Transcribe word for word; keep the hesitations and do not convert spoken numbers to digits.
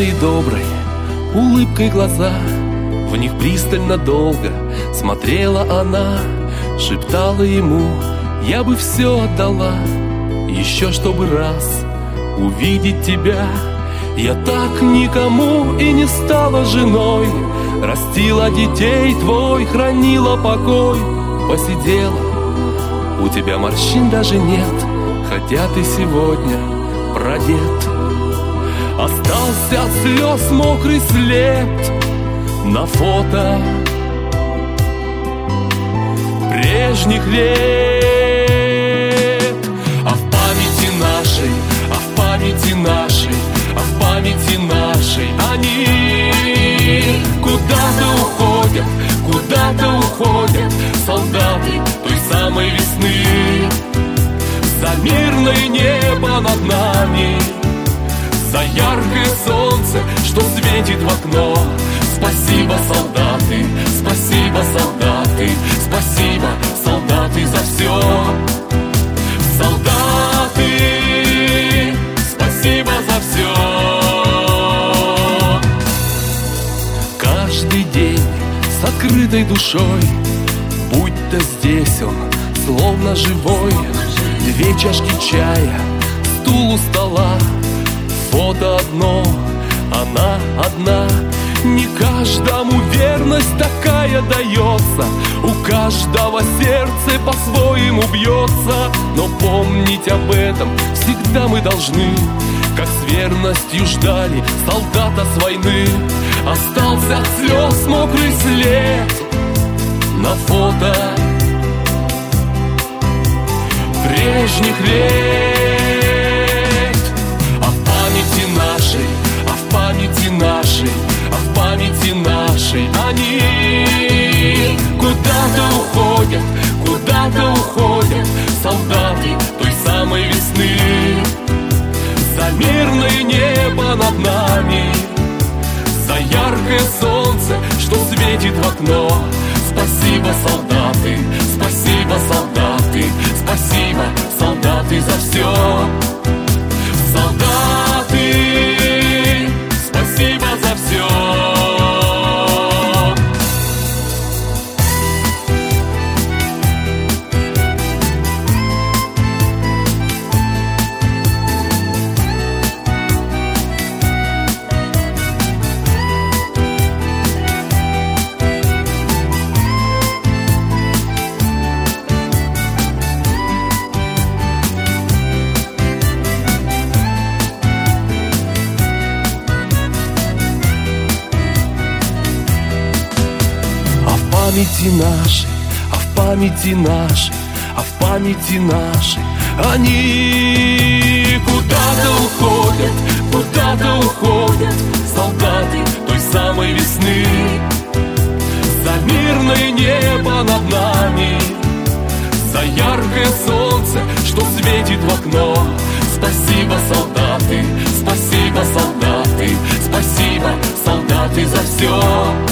Ясные доброй улыбкой глаза, в них пристально долго смотрела она. Шептала ему: я бы все отдала, еще чтобы раз увидеть тебя. Я так никому и не стала женой, растила детей твой, хранила покой. Посидела, у тебя морщин даже нет, хотя ты сегодня продет. Остался от слез мокрый след на фото прежних лет. А в памяти нашей, а в памяти нашей, а в памяти нашей они куда-то уходят, куда-то уходят солдаты той самой весны. За мирное небо над нами, за яркое солнце, что светит в окно. Спасибо, солдаты, спасибо, солдаты, спасибо, солдаты, за все. Солдаты, спасибо за все. Каждый день с открытой душой, будь-то здесь он, словно живой. Две чашки чая, стул у стола, фото одно, она одна. Не каждому верность такая дается, у каждого сердце по-своему бьется. Но помнить об этом всегда мы должны, как с верностью ждали солдата с войны. Остался от слез мокрый след на фото прежних лет. А в памяти нашей, а в памяти нашей, а в памяти нашей они куда-то уходят, куда-то уходят солдаты той самой весны. За мирное небо над нами, за яркое солнце, что светит в окно. Спасибо, солдаты, спасибо, солдаты, спасибо, солдаты, за все. Солдаты, спасибо за все. В памяти нашей, а в памяти нашей, а в памяти нашей они куда-то уходят, куда-то уходят солдаты той самой весны. За мирное небо над нами, за яркое солнце, что светит в окно. Спасибо, солдаты, спасибо, солдаты, спасибо, солдаты, за все.